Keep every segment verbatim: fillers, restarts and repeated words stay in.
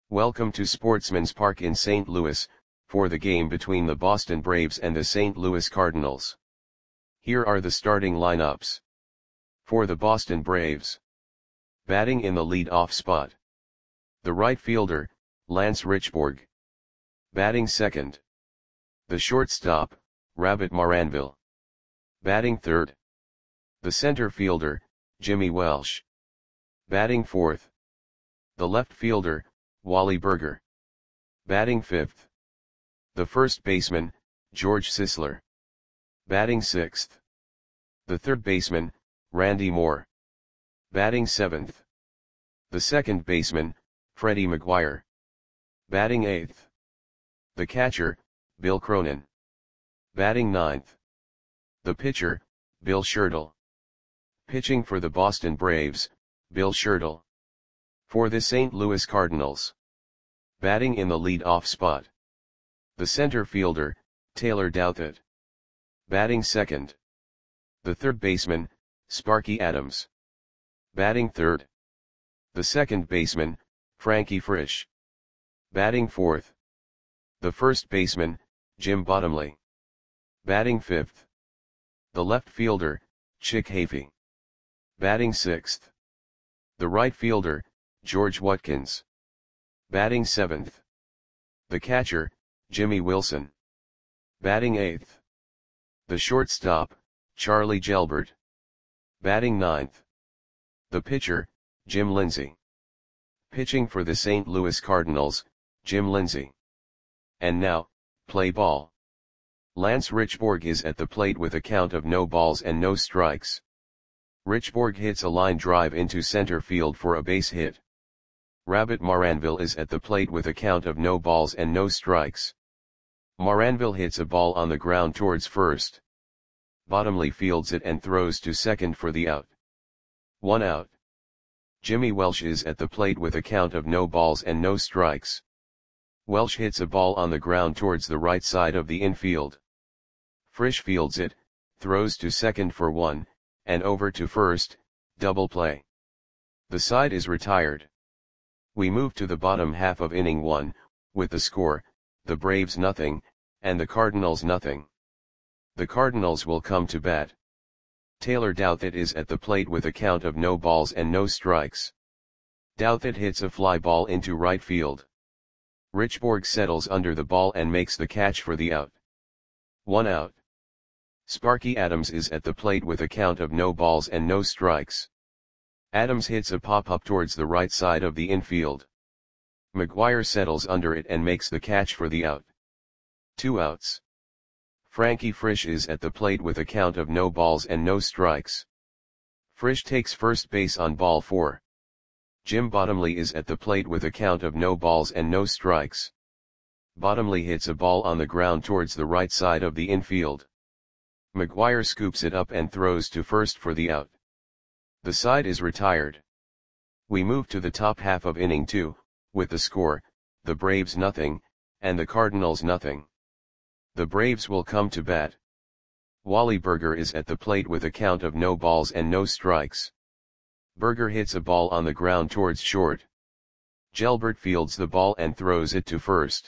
Welcome to Sportsman's Park in Saint Louis, for the game between the Boston Braves and the Saint Louis Cardinals. Here are the starting lineups. For the Boston Braves. Batting in the lead-off spot. The right fielder, Lance Richburg. Batting second. The shortstop, Rabbit Maranville. Batting third. The center fielder, Jimmy Welsh. Batting fourth. The left fielder, Wally Burger. Batting fifth. The first baseman, George Sisler. Batting sixth. The third baseman, Randy Moore. Batting seventh. The second baseman, Freddie McGuire. Batting eighth. The catcher, Bill Cronin. Batting ninth. The pitcher, Bill Shirtle. Pitching for the Boston Braves, Bill Shirtle. For the Saint Louis Cardinals. Batting in the lead-off spot. The center fielder, Taylor Douthit. Batting second. The third baseman, Sparky Adams. Batting third. The second baseman, Frankie Frisch. Batting fourth. The first baseman, Jim Bottomley. Batting fifth. The left fielder, Chick Hafey. Batting sixth. The right fielder, George Watkins. Batting seventh. The catcher, Jimmy Wilson. Batting eighth. The shortstop, Charlie Gelbert. Batting ninth. The pitcher, Jim Lindsay. Pitching for the Saint Louis Cardinals, Jim Lindsay. And now, play ball. Lance Richburg is at the plate with a count of no balls and no strikes. Richburg hits a line drive into center field for a base hit. Rabbit Maranville is at the plate with a count of no balls and no strikes. Maranville hits a ball on the ground towards first. Bottomley fields it and throws to second for the out. One out. Jimmy Welsh is at the plate with a count of no balls and no strikes. Welsh hits a ball on the ground towards the right side of the infield. Frisch fields it, throws to second for one, and over to first, double play. The side is retired. We move to the bottom half of inning one, with the score, the Braves nothing, and the Cardinals nothing. The Cardinals will come to bat. Taylor Douthit is at the plate with a count of no balls and no strikes. Douthit hits a fly ball into right field. Richburg settles under the ball and makes the catch for the out. One out. Sparky Adams is at the plate with a count of no balls and no strikes. Adams hits a pop-up towards the right side of the infield. McGuire settles under it and makes the catch for the out. Two outs. Frankie Frisch is at the plate with a count of no balls and no strikes. Frisch takes first base on ball four. Jim Bottomley is at the plate with a count of no balls and no strikes. Bottomley hits a ball on the ground towards the right side of the infield. McGuire scoops it up and throws to first for the out. The side is retired. We move to the top half of inning two, with the score, the Braves nothing, and the Cardinals nothing. The Braves will come to bat. Wally Burger is at the plate with a count of no balls and no strikes. Burger hits a ball on the ground towards short. Gelbert fields the ball and throws it to first.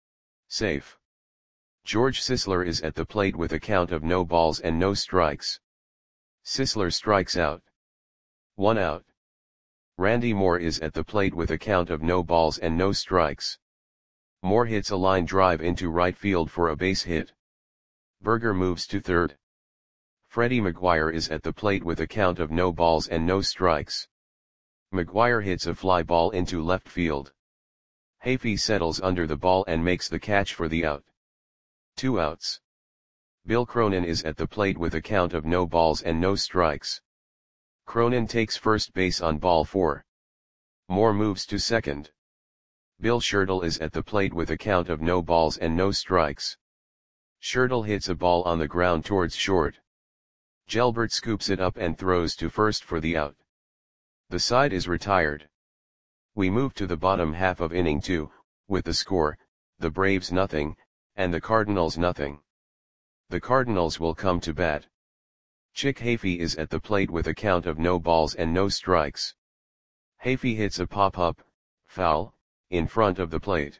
Safe. George Sisler is at the plate with a count of no balls and no strikes. Sisler strikes out. One out. Randy Moore is at the plate with a count of no balls and no strikes. Moore hits a line drive into right field for a base hit. Burger moves to third. Freddie McGuire is at the plate with a count of no balls and no strikes. McGuire hits a fly ball into left field. Hafey settles under the ball and makes the catch for the out. Two outs. Bill Cronin is at the plate with a count of no balls and no strikes. Cronin takes first base on ball four. Moore moves to second. Bill Shirtle is at the plate with a count of no balls and no strikes. Shirtle hits a ball on the ground towards short. Gelbert scoops it up and throws to first for the out. The side is retired. We move to the bottom half of inning two, with the score, the Braves nothing, and the Cardinals nothing. The Cardinals will come to bat. Chick Hafey is at the plate with a count of no balls and no strikes. Hafey hits a pop-up, foul, in front of the plate.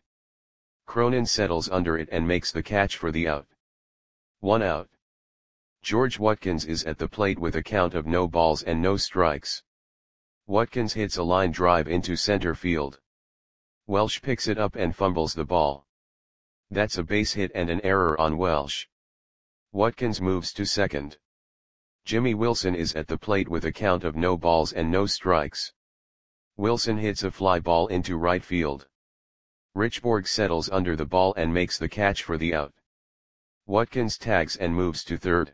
Cronin settles under it and makes the catch for the out. One out. George Watkins is at the plate with a count of no balls and no strikes. Watkins hits a line drive into center field. Welsh picks it up and fumbles the ball. That's a base hit and an error on Welsh. Watkins moves to second. Jimmy Wilson is at the plate with a count of no balls and no strikes. Wilson hits a fly ball into right field. Richborg settles under the ball and makes the catch for the out. Watkins tags and moves to third.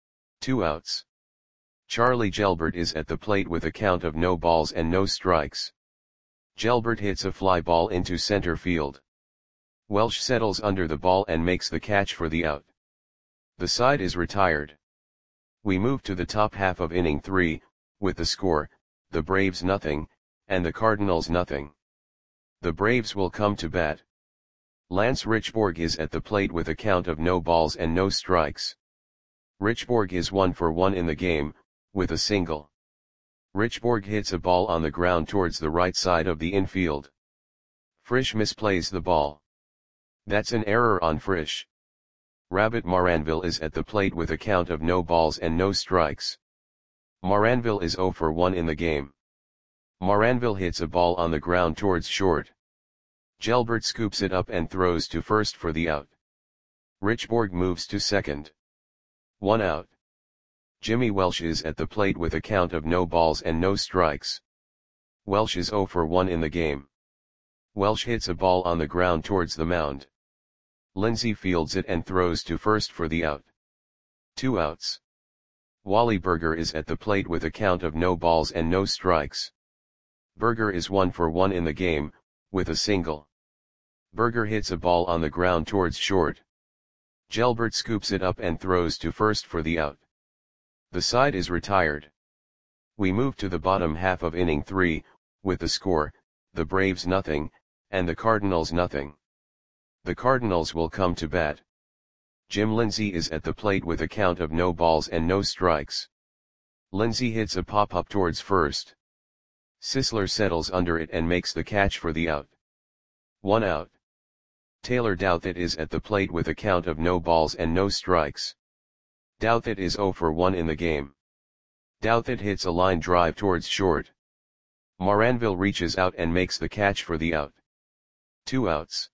Two outs. Charlie Gelbert is at the plate with a count of no balls and no strikes. Gelbert hits a fly ball into center field. Welsh settles under the ball and makes the catch for the out. The side is retired. We move to the top half of inning three, with the score, the Braves nothing, and the Cardinals nothing. The Braves will come to bat. Lance Richborg is at the plate with a count of no balls and no strikes. Richborg is one for one in the game, with a single. Richborg hits a ball on the ground towards the right side of the infield. Frisch misplays the ball. That's an error on Frisch. Rabbit Maranville is at the plate with a count of no balls and no strikes. Maranville is zero for one in the game. Maranville hits a ball on the ground towards short. Gelbert scoops it up and throws to first for the out. Richborg moves to second. One out. Jimmy Welsh is at the plate with a count of no balls and no strikes. Welsh is zero for one in the game. Welsh hits a ball on the ground towards the mound. Lindsey fields it and throws to first for the out. Two outs. Wally Berger is at the plate with a count of no balls and no strikes. Berger is one for one in the game, with a single. Berger hits a ball on the ground towards short. Gelbert scoops it up and throws to first for the out. The side is retired. We move to the bottom half of inning three, with the score, the Braves nothing, and the Cardinals nothing. The Cardinals will come to bat. Jim Lindsey is at the plate with a count of no balls and no strikes. Lindsey hits a pop-up towards first. Sisler settles under it and makes the catch for the out. One out. Taylor Douthit is at the plate with a count of no balls and no strikes. Douthit is zero for one in the game. Douthit hits a line drive towards short. Maranville reaches out and makes the catch for the out. Two outs.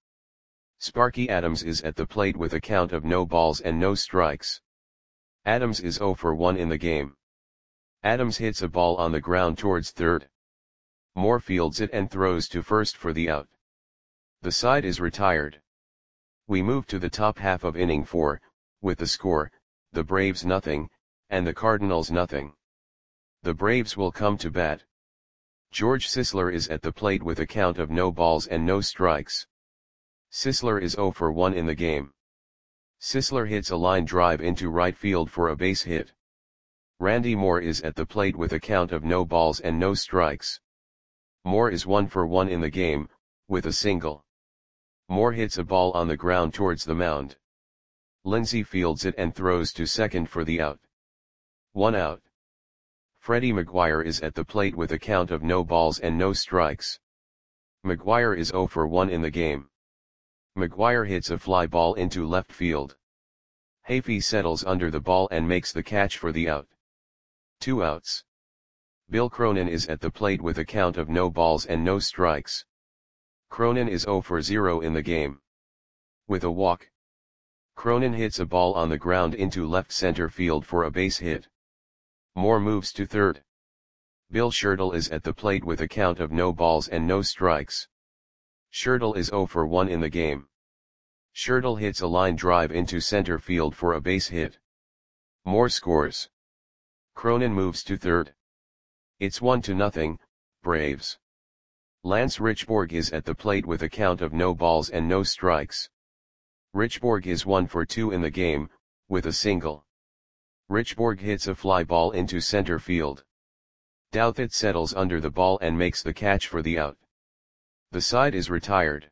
Sparky Adams is at the plate with a count of no balls and no strikes. Adams is zero for one in the game. Adams hits a ball on the ground towards third. Moore fields it and throws to first for the out. The side is retired. We move to the top half of inning four, with the score, the Braves nothing, and the Cardinals nothing. The Braves will come to bat. George Sisler is at the plate with a count of no balls and no strikes. Sisler is zero for one in the game. Sisler hits a line drive into right field for a base hit. Randy Moore is at the plate with a count of no balls and no strikes. Moore is one for one in the game, with a single. Moore hits a ball on the ground towards the mound. Lindsey fields it and throws to second for the out. One out. Freddie McGuire is at the plate with a count of no balls and no strikes. McGuire is zero for one in the game. McGuire hits a fly ball into left field. Hafey settles under the ball and makes the catch for the out. Two outs. Bill Cronin is at the plate with a count of no balls and no strikes. Cronin is zero for zero in the game. With a walk. Cronin hits a ball on the ground into left center field for a base hit. Moore moves to third. Bill Schertle is at the plate with a count of no balls and no strikes. Schertle is zero for one in the game. Schertle hits a line drive into center field for a base hit. Moore scores. Cronin moves to third. It's one to nothing, Braves. Lance Richborg is at the plate with a count of no balls and no strikes. Richborg is one for two in the game, with a single. Richborg hits a fly ball into center field. Douthit settles under the ball and makes the catch for the out. The side is retired.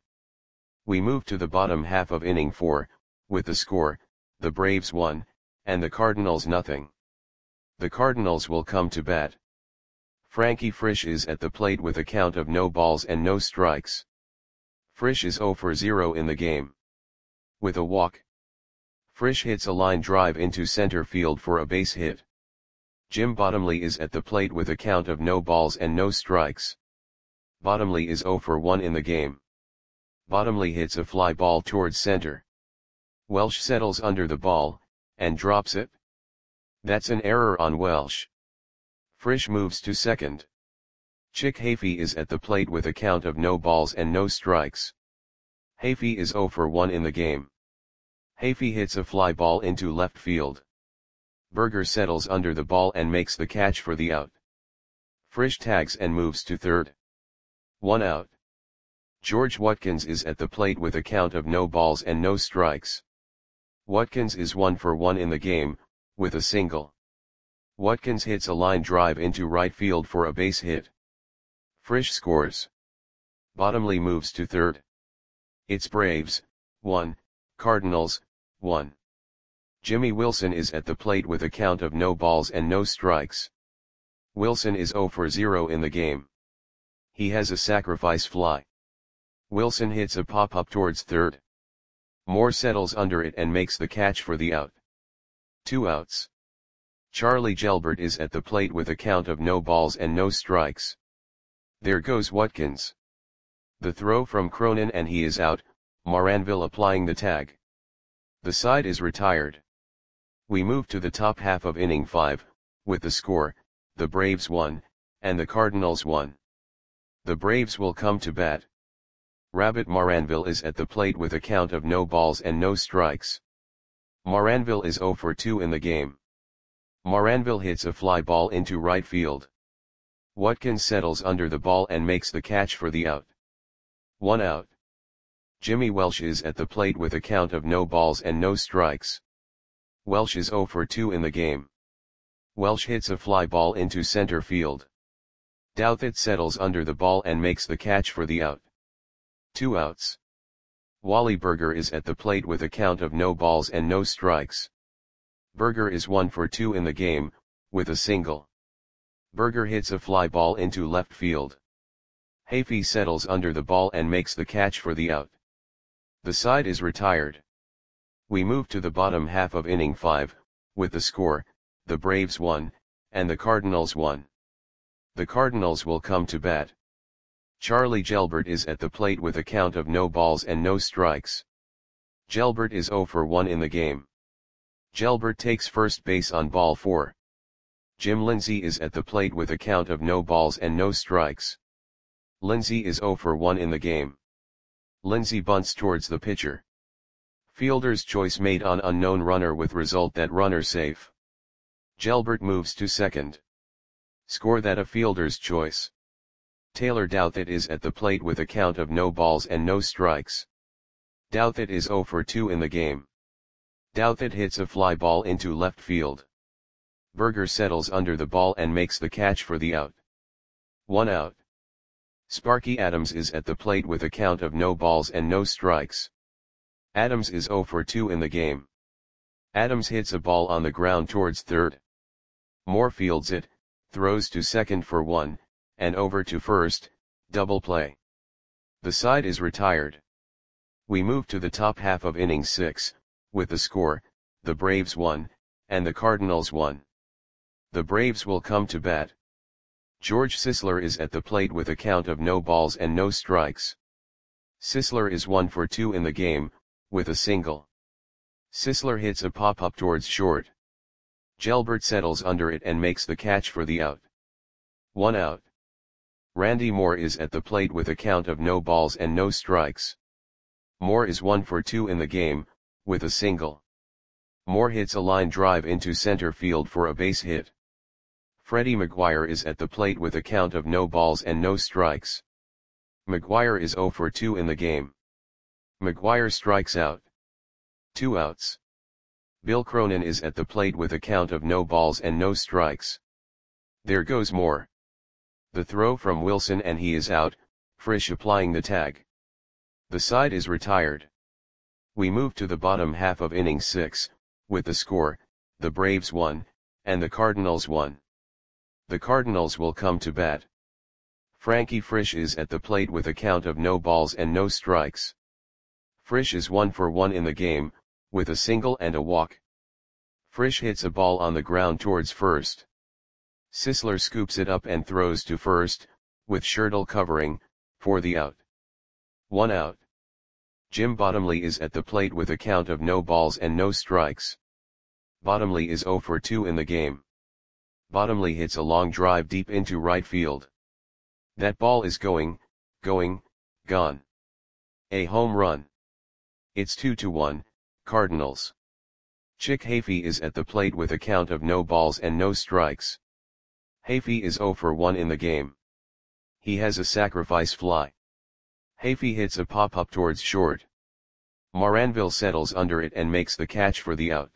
We move to the bottom half of inning four, with the score, the Braves one, and the Cardinals nothing. The Cardinals will come to bat. Frankie Frisch is at the plate with a count of no balls and no strikes. Frisch is zero for zero in the game. With a walk, Frisch hits a line drive into center field for a base hit. Jim Bottomley is at the plate with a count of no balls and no strikes. Bottomley is zero for one in the game. Bottomley hits a fly ball towards center. Welsh settles under the ball, and drops it. That's an error on Welsh. Frisch moves to second. Chick Hafey is at the plate with a count of no balls and no strikes. Hafey is zero for one in the game. Hafey hits a fly ball into left field. Berger settles under the ball and makes the catch for the out. Frisch tags and moves to third. One out. George Watkins is at the plate with a count of no balls and no strikes. Watkins is one for one in the game, with a single. Watkins hits a line drive into right field for a base hit. Frisch scores. Bottomley moves to third. It's Braves, one, Cardinals, one. Jimmy Wilson is at the plate with a count of no balls and no strikes. Wilson is zero for zero in the game. He has a sacrifice fly. Wilson hits a pop-up towards third. Moore settles under it and makes the catch for the out. Two outs. Charlie Gelbert is at the plate with a count of no balls and no strikes. There goes Watkins. The throw from Cronin and he is out, Moranville applying the tag. The side is retired. We move to the top half of inning five, with the score, the Braves won, and the Cardinals won. The Braves will come to bat. Rabbit Moranville is at the plate with a count of no balls and no strikes. Moranville is zero for two in the game. Moranville hits a fly ball into right field. Watkins settles under the ball and makes the catch for the out. One out. Jimmy Welsh is at the plate with a count of no balls and no strikes. Welsh is zero for two in the game. Welsh hits a fly ball into center field. Douthit settles under the ball and makes the catch for the out. Two outs. Wally Berger is at the plate with a count of no balls and no strikes. Berger is one for two in the game, with a single. Berger hits a fly ball into left field. Hafey settles under the ball and makes the catch for the out. The side is retired. We move to the bottom half of inning five, with the score, the Braves won, and the Cardinals won. The Cardinals will come to bat. Charlie Gelbert is at the plate with a count of no balls and no strikes. Gelbert is zero for one in the game. Gelbert takes first base on ball four. Jim Lindsay is at the plate with a count of no balls and no strikes. Lindsay is zero for one in the game. Lindsay bunts towards the pitcher. Fielder's choice made on unknown runner with result that runner safe. Gelbert moves to second. Score that a fielder's choice. Taylor Douthit is at the plate with a count of no balls and no strikes. Douthit is zero for two in the game. Douthit hits a fly ball into left field. Berger settles under the ball and makes the catch for the out. One out. Sparky Adams is at the plate with a count of no balls and no strikes. Adams is zero for two in the game. Adams hits a ball on the ground towards third. Moore fields it, throws to second for one, and over to first, double play. The side is retired. We move to the top half of inning six, with the score, the Braves won, and the Cardinals won. The Braves will come to bat. George Sisler is at the plate with a count of no balls and no strikes. Sisler is one for two in the game, with a single. Sisler hits a pop-up towards short. Gelbert settles under it and makes the catch for the out. One out. Randy Moore is at the plate with a count of no balls and no strikes. Moore is one for two in the game, with a single. Moore hits a line drive into center field for a base hit. Freddie McGuire is at the plate with a count of no balls and no strikes. McGuire is zero for two in the game. McGuire strikes out. Two outs. Bill Cronin is at the plate with a count of no balls and no strikes. There goes Moore. The throw from Wilson and he is out, Frisch applying the tag. The side is retired. We move to the bottom half of inning six, with the score, the Braves won, and the Cardinals won. The Cardinals will come to bat. Frankie Frisch is at the plate with a count of no balls and no strikes. Frisch is one for one in the game, with a single and a walk. Frisch hits a ball on the ground towards first. Sisler scoops it up and throws to first, with Schertl covering, for the out. One out. Jim Bottomley is at the plate with a count of no balls and no strikes. Bottomley is zero for two in the game. Bottomley hits a long drive deep into right field. That ball is going, going, gone. A home run. It's two to one, Cardinals. Chick Hafey is at the plate with a count of no balls and no strikes. Hafey is zero for one in the game. He has a sacrifice fly. Hafey hits a pop-up towards short. Moranville settles under it and makes the catch for the out.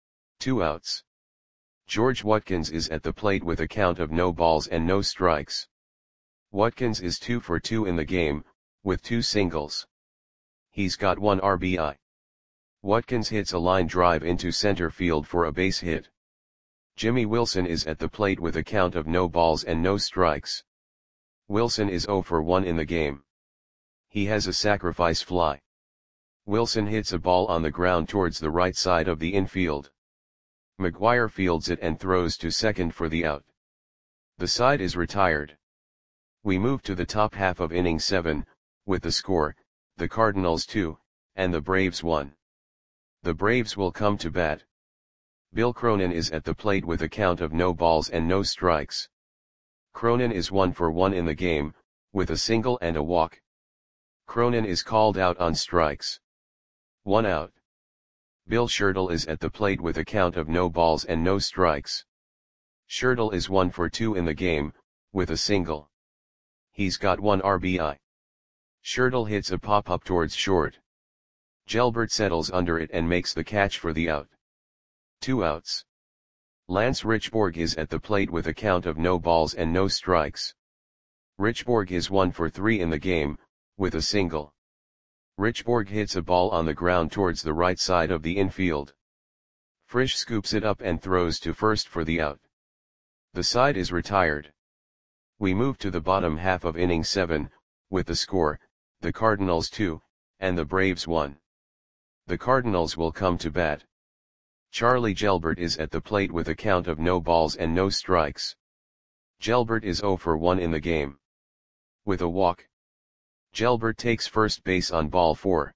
Two outs. George Watkins is at the plate with a count of no balls and no strikes. Watkins is two for two in the game, with two singles. He's got one R B I. Watkins hits a line drive into center field for a base hit. Jimmy Wilson is at the plate with a count of no balls and no strikes. Wilson is zero for one in the game. He has a sacrifice fly. Wilson hits a ball on the ground towards the right side of the infield. McGuire fields it and throws to second for the out. The side is retired. We move to the top half of inning seven, with the score, the Cardinals two, and the Braves one. The Braves will come to bat. Bill Cronin is at the plate with a count of no balls and no strikes. Cronin is one for one in the game, with a single and a walk. Cronin is called out on strikes. One out. Bill Schertl is at the plate with a count of no balls and no strikes. Schertl is one for two in the game, with a single. He's got one R B I. Schertl hits a pop-up towards short. Gelbert settles under it and makes the catch for the out. Two outs. Lance Richborg is at the plate with a count of no balls and no strikes. Richborg is one for three in the game, with a single. Richborg hits a ball on the ground towards the right side of the infield. Frisch scoops it up and throws to first for the out. The side is retired. We move to the bottom half of inning seven, with the score, the Cardinals two, and the Braves one. The Cardinals will come to bat. Charlie Gelbert is at the plate with a count of no balls and no strikes. Gelbert is zero for one in the game. With a walk. Gelbert takes first base on ball four.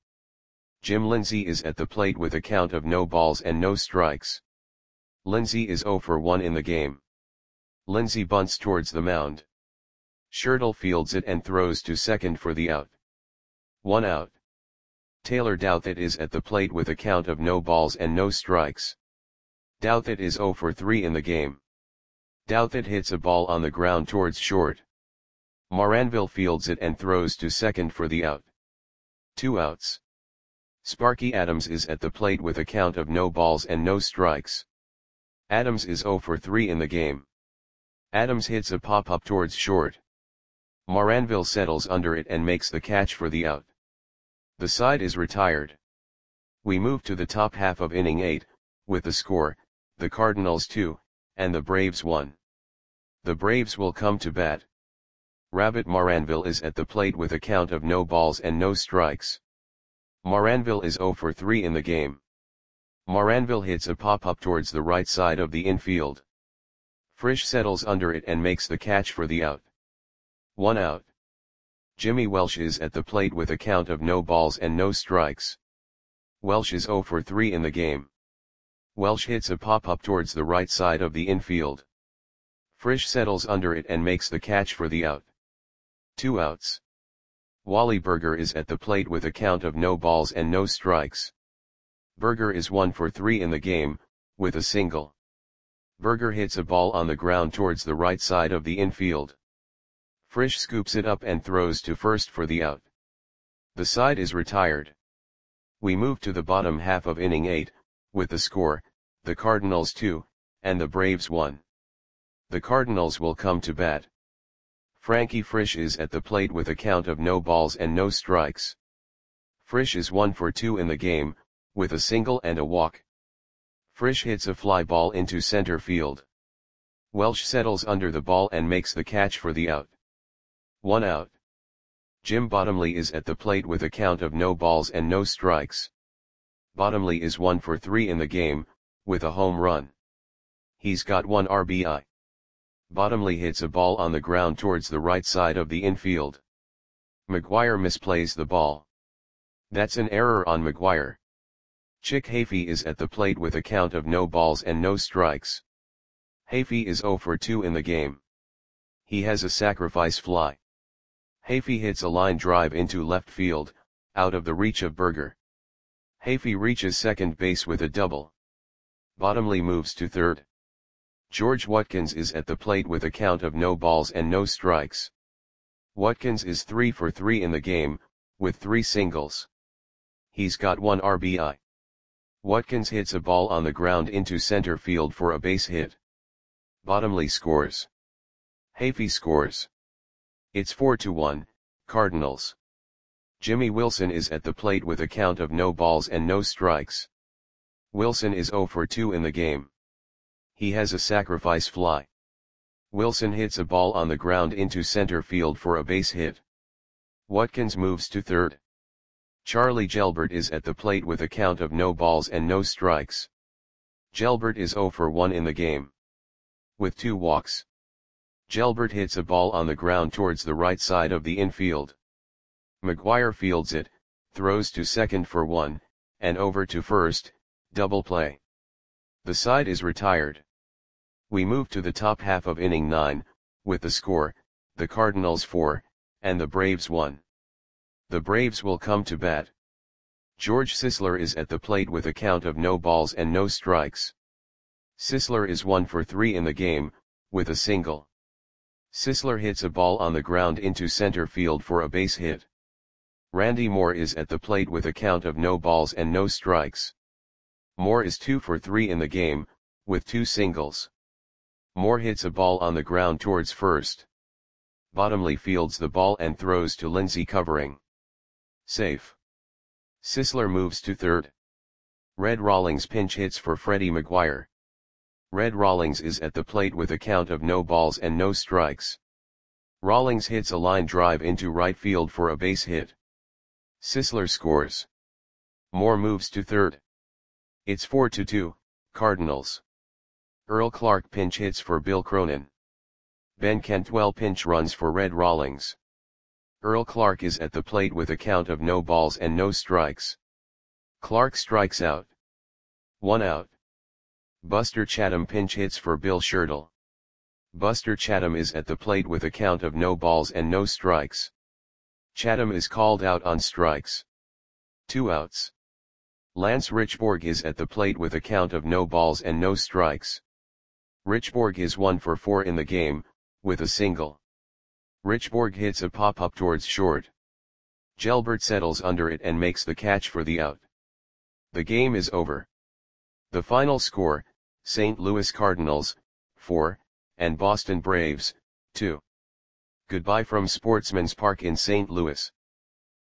Jim Lindsay is at the plate with a count of no balls and no strikes. Lindsay is zero for one in the game. Lindsay bunts towards the mound. Schertl fields it and throws to second for the out. One out. Taylor Douthit is at the plate with a count of no balls and no strikes. Douthit is zero for three in the game. Douthit hits a ball on the ground towards short. Moranville fields it and throws to second for the out. Two outs. Sparky Adams is at the plate with a count of no balls and no strikes. Adams is zero for three in the game. Adams hits a pop-up towards short. Moranville settles under it and makes the catch for the out. The side is retired. We move to the top half of inning eight, with the score, the Cardinals two, and the Braves one. The Braves will come to bat. Rabbit Moranville is at the plate with a count of no balls and no strikes. Moranville is zero for three in the game. Moranville hits a pop-up towards the right side of the infield. Frisch settles under it and makes the catch for the out. One out. Jimmy Welsh is at the plate with a count of no balls and no strikes. Welsh is zero for three in the game. Welsh hits a pop-up towards the right side of the infield. Frisch settles under it and makes the catch for the out. Two outs. Wally Berger is at the plate with a count of no balls and no strikes. Berger is one for three in the game, with a single. Berger hits a ball on the ground towards the right side of the infield. Frisch scoops it up and throws to first for the out. The side is retired. We move to the bottom half of inning eight, with the score, the Cardinals two, and the Braves one. The Cardinals will come to bat. Frankie Frisch is at the plate with a count of no balls and no strikes. Frisch is one for two in the game, with a single and a walk. Frisch hits a fly ball into center field. Welsh settles under the ball and makes the catch for the out. One out. Jim Bottomley is at the plate with a count of no balls and no strikes. Bottomley is one for three in the game, with a home run. He's got one R B I. Bottomley hits a ball on the ground towards the right side of the infield. McGuire misplays the ball. That's an error on McGuire. Chick Hafey is at the plate with a count of no balls and no strikes. Hafey is zero for two in the game. He has a sacrifice fly. Hafey hits a line drive into left field, out of the reach of Berger. Hafey reaches second base with a double. Bottomley moves to third. George Watkins is at the plate with a count of no balls and no strikes. Watkins is three for three in the game, with three singles. He's got one R B I. Watkins hits a ball on the ground into center field for a base hit. Bottomley scores. Hafey scores. It's four to one, Cardinals. Jimmy Wilson is at the plate with a count of no balls and no strikes. Wilson is zero for two in the game. He has a sacrifice fly. Wilson hits a ball on the ground into center field for a base hit. Watkins moves to third. Charlie Gelbert is at the plate with a count of no balls and no strikes. Gelbert is zero for one in the game. With two walks. Gelbert hits a ball on the ground towards the right side of the infield. McGuire fields it, throws to second for one, and over to first, double play. The side is retired. We move to the top half of inning nine, with the score, the Cardinals four, and the Braves one. The Braves will come to bat. George Sisler is at the plate with a count of no balls and no strikes. Sisler is one for three in the game, with a single. Sisler hits a ball on the ground into center field for a base hit. Randy Moore is at the plate with a count of no balls and no strikes. Moore is two for three in the game, with two singles. Moore hits a ball on the ground towards first. Bottomley fields the ball and throws to Lindsey covering. Safe. Sisler moves to third. Red Rawlings pinch hits for Freddie McGuire. Red Rawlings is at the plate with a count of no balls and no strikes. Rawlings hits a line drive into right field for a base hit. Sisler scores. Moore moves to third. It's four to two, Cardinals. Earl Clark pinch hits for Bill Cronin. Ben Cantwell pinch runs for Red Rawlings. Earl Clark is at the plate with a count of no balls and no strikes. Clark strikes out. One out. Buster Chatham pinch hits for Bill Schertle. Buster Chatham is at the plate with a count of no balls and no strikes. Chatham is called out on strikes. Two outs. Lance Richborg is at the plate with a count of no balls and no strikes. Richborg is one for four in the game, with a single. Richborg hits a pop-up towards short. Gelbert settles under it and makes the catch for the out. The game is over. The final score, Saint Louis Cardinals, four, and Boston Braves, two. Goodbye from Sportsman's Park in Saint Louis.